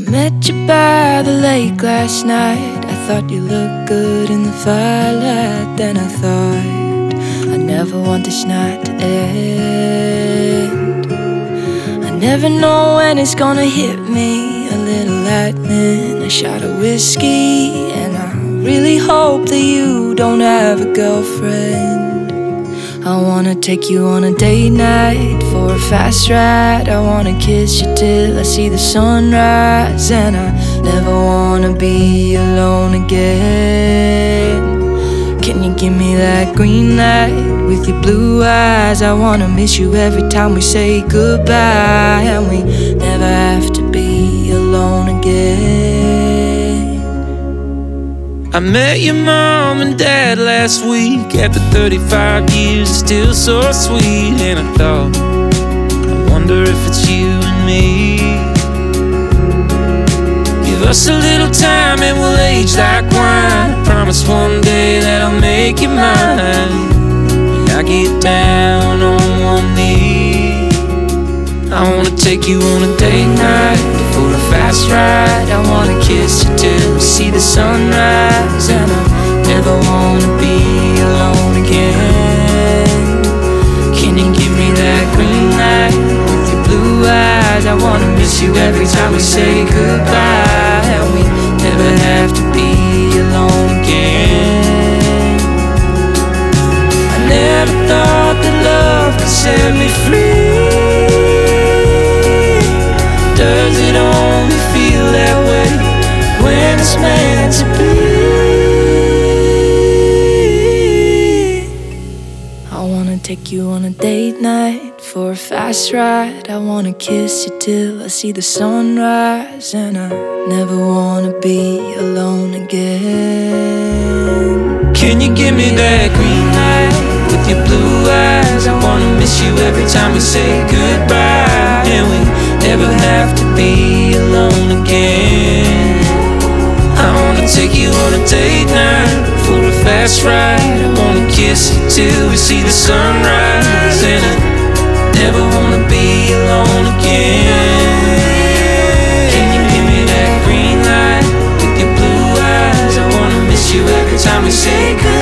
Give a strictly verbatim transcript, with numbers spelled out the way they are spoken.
Met you by the lake last night. I thought you looked good in the firelight. Then I thought I never want this night to end. I never know when it's gonna hit me. A little lightning, a shot of whiskey, and I really hope that you don't have a girlfriend. I wanna take you on a date night for a fast ride. I wanna kiss you till I see the sunrise, and I never wanna be alone again. Can you give me that green light with your blue eyes? I wanna miss you every time we say goodbye, and we never have to be alone again. I met your mom and dad last week. After thirty-five years, it's still so sweet. And I thought, I wonder if it's you and me. Give us a little time and we'll age like wine. I promise one day that I'll make you mine. When I get down on one knee, I wanna take you on a date night for a fast ride. I wanna kiss you till we see the sunrise, and I never wanna be alone again. Can you give me that green light with your blue eyes? I wanna miss you every time we say goodbye, and we never have to be alone again. I never thought that love could set me free. Does it only feel that way when it's meant to be? I wanna take you on a date night for a fast ride. I wanna kiss you till I see the sunrise, and I never wanna be alone again. Can you give me that green light with your blue eyes? I wanna miss you every time we say goodbye, and we never have to be alone again. I wanna take you on a date night for a fast ride. I wanna kiss you till we see the sunrise, and I never wanna be alone again. Can you give me that green light with your blue eyes? I wanna miss you every time we say goodbye.